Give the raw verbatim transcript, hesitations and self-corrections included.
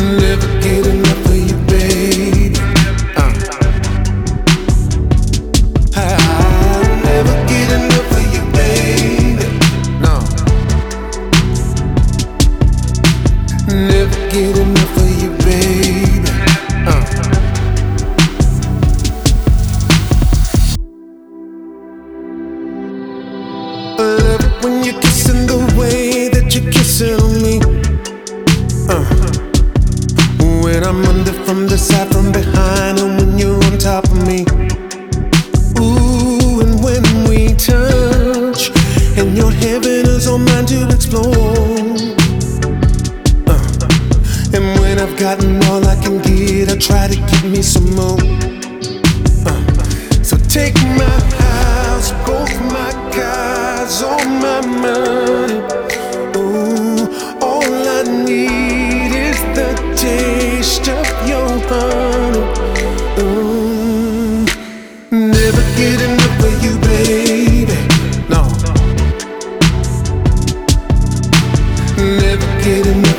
Never get enough of you, baby. Uh. I never get enough of you, baby. No. Never get enough of you, baby. Uh. I love it when you're kissing the way that you're kissing on me. Uh. When I'm under from the side, from behind, and when you're on top of me. Ooh, and when we touch, and your heaven is on mine to explore. Uh. And when I've gotten all I can get, I try to give me some more. Uh. So take my house, both my cars, all my money. Ooh, all I need is the taste of your honey. Ooh, never get enough of you, baby. No, never get enough.